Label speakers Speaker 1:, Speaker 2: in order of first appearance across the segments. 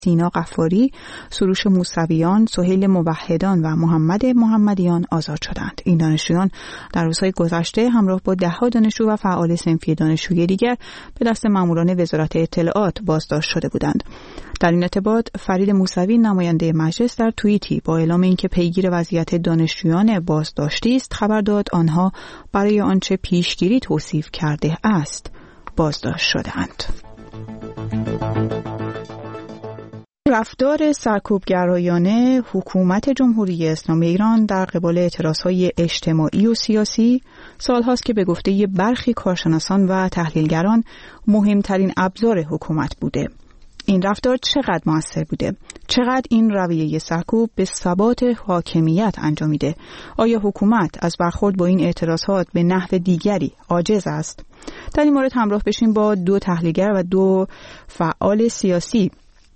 Speaker 1: سینا غفاری، سروش موسویان، سهیل موحدان و محمد محمدیان آزاد شدند. این دانشجویان در روزهای گذشته همراه با 10 دانشجو و فعال صنفی دانشجویی دیگر به دست ماموران وزارت اطلاعات بازداشت شده بودند. در این ارتباط فرید موسوی نماینده مجلس در توییتی با اعلام اینکه پیگیر وضعیت دانشجویان بازداشتی است خبر داد آنها برای آنچه پیشگیری توصیف کرده است بازداشت شدند. رفتار سرکوبگرایانه حکومت جمهوری اسلامی ایران در قبال اعتراضهای اجتماعی و سیاسی سالهاست که به گفته برخی کارشناسان و تحلیلگران مهمترین ابزار حکومت بوده. این رفتار چقدر موثر بوده؟ چقدر این رویه سرکوب به ثبات حاکمیت انجامیده؟ آیا حکومت از برخورد با این اعتراضات به نحو دیگری عاجز است؟ در این مورد همراه بشیم با 2 تحلیلگر و 2 فعال سیاسی،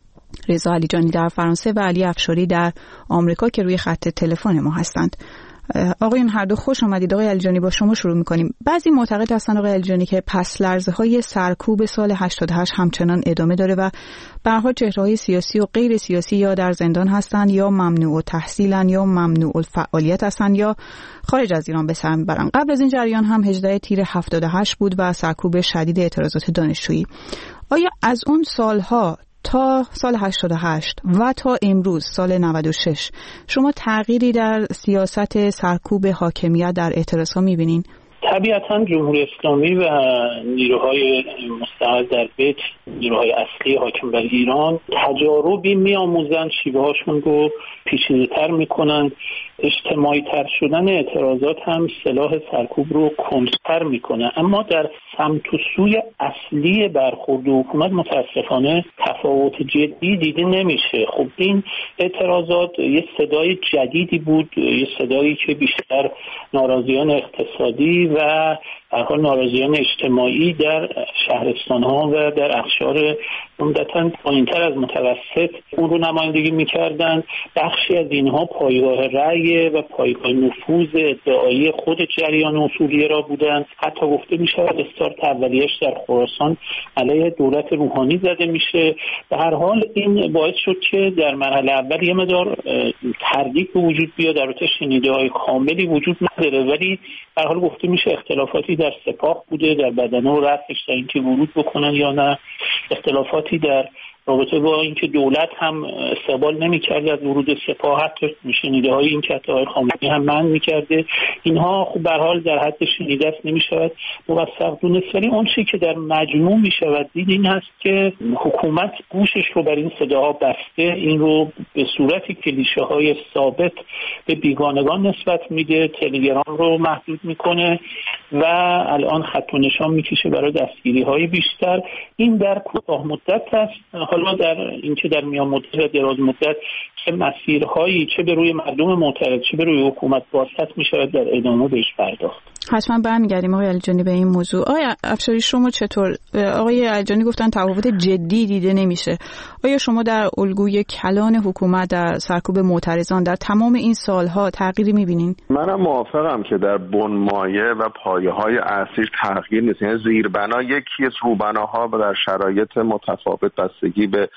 Speaker 1: رضا علیجانی در فرانسه و علی افشاری در آمریکا که روی خط تلفن ما هستند. آقایون هر دو خوش آمدید. آقای علیجانی با شما شروع می‌کنیم. بعضی معتقد هستند آقای علیجانی که پس لرزه‌های سرکوب سال 88 همچنان ادامه داره و به هر حال چهره‌های سیاسی و غیر سیاسی یا در زندان هستند یا ممنوع التحصیلن یا ممنوع الفعالیت هستند یا خارج از ایران به سر میبرن. قبل از این جریان هم 18 تیر 78 بود و سرکوب شدید اعتراضات دانشجویی. آیا از اون سالها تا سال 88 و تا امروز سال 96 شما تغییری در سیاست سرکوب حاکمیت در اعتراضها می‌بینین؟
Speaker 2: طبیعتاً جمهوری اسلامی و نیروهای مستقل در بیت، نیروهای اصلی حاکم بر ایران تجاربی می‌آموزند، شیوه‌هاشون رو پیچیده‌تر می‌کنند. اجتماعی تر شدن اعتراضات هم سلاح سرکوب رو کندتر میکنه، اما در سمت و سوی اصلی برخورد حکومت متاسفانه تفاوت جدی دیده نمیشه. خب این اعتراضات یه صدای جدیدی بود، یه صدایی که بیشتر ناراضیان اقتصادی و در حال ناراضیان اجتماعی در شهرستان‌ها و در اقشار عمدتاً پایین‌تر از متوسط اون رو نمایندگی می‌کردند. بخشی از اینها پایگاه رأی و پایگاه نفوذ ادعایی خود جریان اصولیه را بودند. حتی گفته می‌شود استارت اولیه‌اش در خراسان علیه دولت روحانی زده میشه. به هر حال این باعث شد که در مرحله اول یه مقدار تردید به وجود بیاد، البته شنیده‌های کاملی وجود نداره، ولی به هر حال گفته میشه اختلافاتی در سپاه بوده، در بدنه و رأسش، در اینکه ورود بکنن یا نه، اختلافاتی در رابطه با اینکه دولت هم استقبال نمی‌کرد از ورود سپاه، حتی شنیده‌های این که آقای خامنه‌ای هم منع می‌کرده. اینها خب به هر حال در حد شنیده است، نمی‌شود موثق دونست. ولی اون چیزی که در مجموع می‌شود دید این هست که حکومت گوشش رو بر این صداها بسته، این رو به صورتی کلیشه‌های ثابت به بیگانگان نسبت میده، تلگرام رو محدود میکنه و الان خط و نشان میکشه برای دستگیری‌های بیشتر. این در کوتاه مدت است. حالا در اینکه در میان مدت و دراز مدت چه مسیرهایی چه به روی مردم معترض چه به روی حکومت بازست میشود در ادامه بهش پرداخت.
Speaker 1: حتما برمیگردیم آقای علیجانی به این موضوع. آقای افشاری شما چطور؟ آقای علیجانی گفتن تفاوت جدی دیده نمیشه. آیا شما در الگوی کلان حکومت در سرکوب معترضان در تمام این سالها تغییری میبینین؟
Speaker 3: منم موافقم که در بنمایه و پایه‌های اصلی تغییر نیست. یعنی زیربنا یکی از روبناها و در شرایط متفاوت بستگی به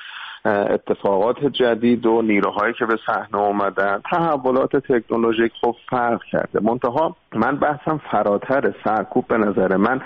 Speaker 3: اتفاقات جدید و نیروهایی که به صحنه اومدن، تحولات تکنولوژیک خب فرق کرده. منتها من بحثم فراتر سرکوب. به نظر من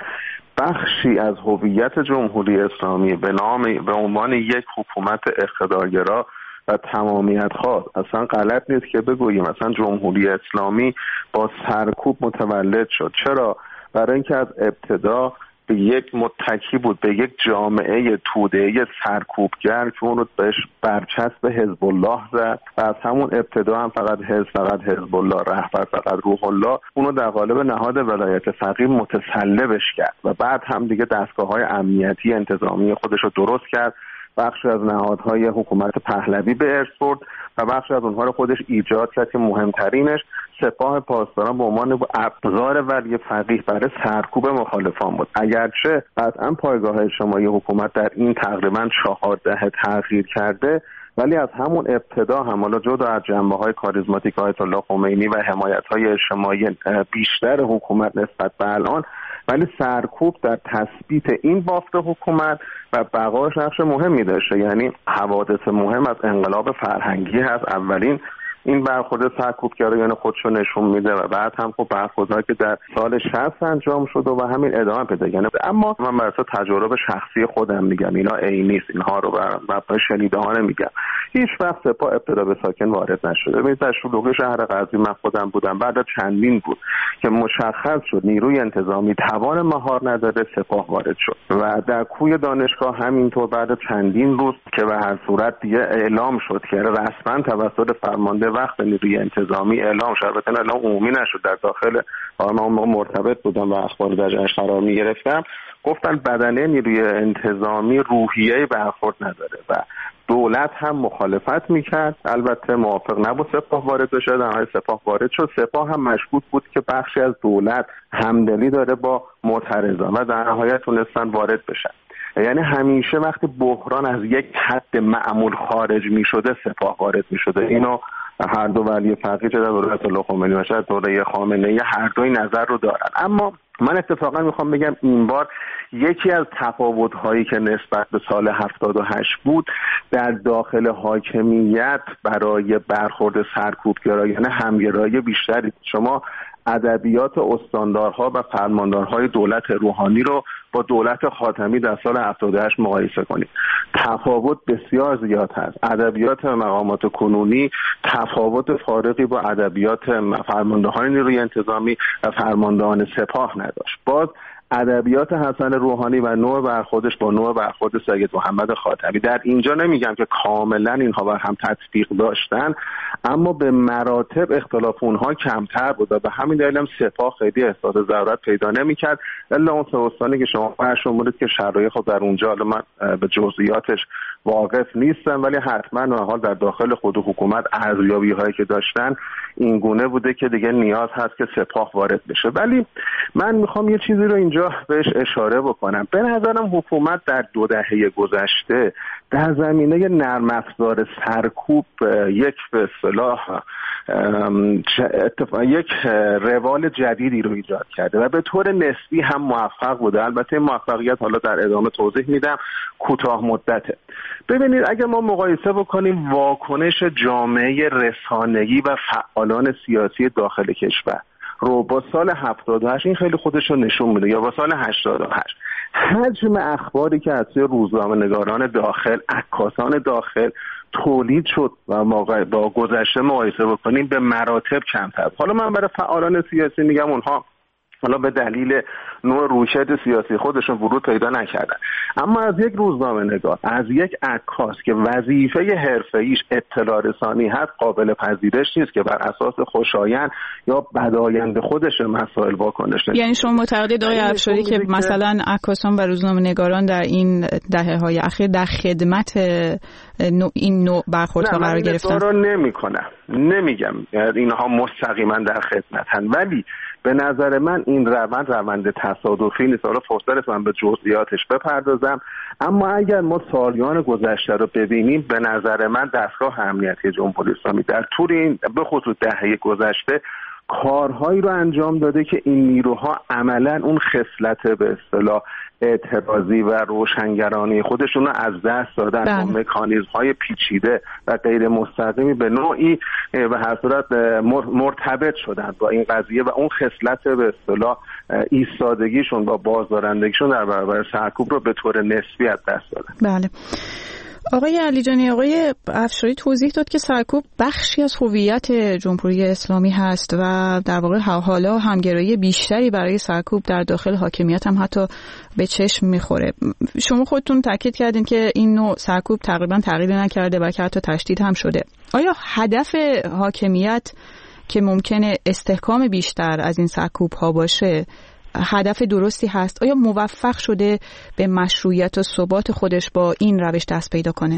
Speaker 3: بخشی از هویت جمهوری اسلامی به عنوان یک حکومت اقتدارگرا و تمامیت خواست اصلا غلط نیست که بگوییم مثلا جمهوری اسلامی با سرکوب متولد شد. چرا؟ برای اینکه از ابتدا به یک متکی بود، به یک جامعه توده‌ای سرکوبگر که اون رو بهش برچسب حزب الله زد و از همون ابتدا هم فقط حزب الله، رهبر فقط روح الله، اون رو در قالب نهاد ولایت فقیه متسلبش کرد و بعد هم دیگه دستگاه‌های امنیتی انتظامی خودش رو درست کرد. بخشی از نهادهای حکومت پهلوی به ارث برد و بخشی از اونها رو خودش ایجاد کرد که مهمترینش سپاه پاسداران به عنوان ابزار ولی فقیه برای سرکوب مخالفان بود. اگرچه قطعا پایگاه اجتماعی حکومت در این تقریبا 4 دهه تغییر کرده، ولی از همون ابتدا هم حالا جدا از جنبه‌های کاریزماتیک آیت الله خمینی و حمایت‌های اجتماعی بیشتر حکومت نسبت به الان، ولی سرکوب در تثبیت این بافت حکومت و بقاش نقش مهمی داشته. یعنی حوادث مهم از انقلاب فرهنگی هست. اولین این برخورد سرکوبگرایانه خودشو نشون میده و بعد هم خب برخوردهایی که در سال 60 انجام شده و همین ادامه پیدا کنه. اما من بر اساس تجربه شخصی خودم میگم، اینا عینی نیست، اینها رو بر مبنای شنیده ها نمیگم. هیچ وقت سپاه ابتدا به ساکن وارد نشده. ببینید در شلوغی شهر غزنی من خودم بودم، بعد از چندین بود که مشخص شد نیروی انتظامی توان مهار نداره، سپاه وارد شد و در کوی دانشگاه همینطور بعد از چندین روز که به هر صورت دیگه اعلام شد که رسما توسط فرمانده وقت نیروی انتظامی اعلام شد، البته اعلام عمومی نشد، در داخل من اون موقع مرتبط بودم و اخبار در جریانش قرار می‌گرفتم، گفتن بدنه نیروی انتظامی روحیه برخورد نداره و دولت هم مخالفت میکرد. البته موافق نبود سپاه وارد بشه، در نهایت سپاه وارد شد. سپاه هم مشکوک بود که بخشی از دولت همدلی داره با معترضان و در نهایت تونستن وارد بشن. یعنی همیشه وقتی بحران از یک حد معمول خارج میشده سپاه وارد میشده. اینو هر دو ولی فقیه چه در دوره آیت الله خمینی و چه در دوره خامنه‌ای هر دوی نظر رو دارن. اما من اتفاقا میخوام بگم این بار یکی از تفاوت‌هایی که نسبت به سال 78 بود در داخل حاکمیت برای برخورد سرکوبگرایانه همگرایی بیشتری. شما ادبیات استاندارها و فرماندارهای دولت روحانی رو با دولت خاتمی در سال 78 مقایسه کنید، تفاوت بسیار زیاد هست. ادبیات مقامات کنونی تفاوت فارقی با ادبیات فرماندهان نیروی انتظامی و فرماندهان سپاه نداشت. باز ادبیات حسن روحانی و نوع برخوردش با نوع برخورد سید محمد خاتمی، در اینجا نمیگم که کاملا اینها بر هم تطبیق داشتن، اما به مراتب اختلاف اونها کمتر بود و به همین دلیل هم سپاه خیلی احساس ضرورت پیدا نمیکرد. الا اون سوستانی که شما فرمودید که شرایط خب در اونجا، حالا من به جزئیاتش واقف نیستم، ولی حتما و حال در داخل خود حکومت ارزیابی هایی که داشتن این گونه بوده که دیگه نیاز هست که سپاه وارد بشه. ولی من میخوام یه چیزی رو اینجا بهش اشاره بکنم. به نظرم حکومت در 2 دهه گذشته در زمینه نرم افزار سرکوب یک به اصطلاح یک روال جدیدی رو ایجاد کرده و به طور نسبی هم موفق بوده. البته موفقیت حالا در ادامه توضیح میدم کوتاه مدته. ببینید اگر ما مقایسه بکنیم واکنش جامعه رسانه‌ای و فعالان سیاسی داخل کشور رو با سال 78، این خیلی خودش رو نشون میده، یا با سال 88 حجم اخباری که از روزنامه‌نگاران داخل، عکاسان داخل تولید شد و با گذشته مقایسه بکنیم به مراتب کمتر. حالا من برای فعالان سیاسی میگم اونها حالا به دلیل نوع رویکرد سیاسی خودشون ورود پیدا نکردن، اما از یک روزنامه‌نگار، از یک عکاس که وظیفه حرفه‌ایش اطلاع رسانی هست، قابل پذیرش نیست که بر اساس خوشایند یا بدایند خودش مسائل واکنش نشون.
Speaker 1: یعنی شما معتقدید آقای افشاری که مثلا عکاسان و روزنامه‌نگاران در این دهه‌های اخیر در خدمت این نوع برخوردها قرار گرفتن؟
Speaker 3: نه، من نمیگم اینها مستقیما در خدمتن، ولی به نظر من این روند تصادفی نیست. حالا فرصت من به جزئیاتش بپردازم، اما اگر ما سالیان گذشته رو ببینیم به نظر من دستگاه امنیتی جمهوری اسلامی در طول این به خصوص دهه گذشته کارهایی رو انجام داده که این نیروها عملا اون خصلت به اصطلاح اعتراضی و روشنگرانی خودشون رو از دست دادن با مکانیزم‌های پیچیده و غیر مستقیمی به نوعی به هر صورت مرتبط شدن با این قضیه و اون خصلت به اصطلاح ایستادگیشون با بازدارندگیشون در برابر سرکوب رو به طور نسبی از دست دادن.
Speaker 1: بله. آقای علیجانی، آقای افشاری توضیح داد که سرکوب بخشی از هویت جمهوری اسلامی هست و در واقع حالا همگرایی بیشتری برای سرکوب در داخل حاکمیت هم حتی به چشم میخوره. شما خودتون تاکید کردین که این نوع سرکوب تقریبا تغییر نکرده بلکه حتی تشدید هم شده. آیا هدف حاکمیت که ممکنه استحکام بیشتر از این سرکوب ها باشه هدف درستی هست؟ آیا موفق شده به مشروعیت و ثبات خودش با این روش دست پیدا کنه؟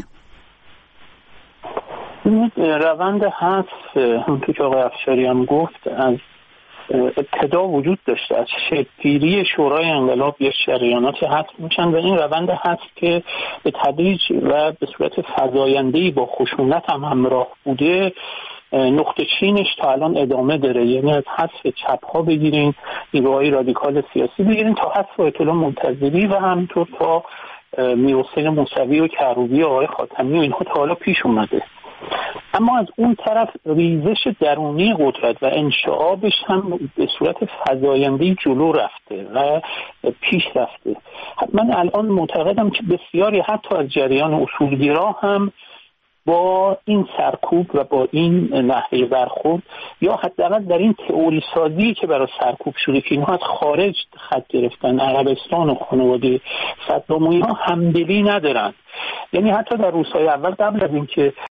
Speaker 2: روند حذف همونطور که آقای افشاری هم گفت از ابتدا وجود داشته. از شکل‌گیری شورای انقلاب یک جریانات حذف میشن و این روند حذف که به تدریج و به صورت فزاینده‌ای با خشونت هم همراه بوده نقطه چینش تا الان ادامه داره، یعنی از حذف چپ ها بگیرین، نیروهای رادیکال سیاسی بگیرین تا حذف آیت الله منتظری و همینطور تا میرحسین موسوی و کروبی و آقای خاتمی و اینها تا حالا پیش اومده. اما از اون طرف ریزش درونی قدرت و انشعابش هم به صورت فزاینده‌ای جلو رفته و پیش رفته. من الان معتقدم که بسیاری حتی از جریان اصولگرا هم با این سرکوب و با این نحوه برخورد یا حداقل در این تئوری سازی که برای سرکوب شده که اینها از خارج خط گرفتن، عربستان و خانواده صدام و اینها همدلی ندارن. یعنی حتی در روزهای اول قبل از اینکه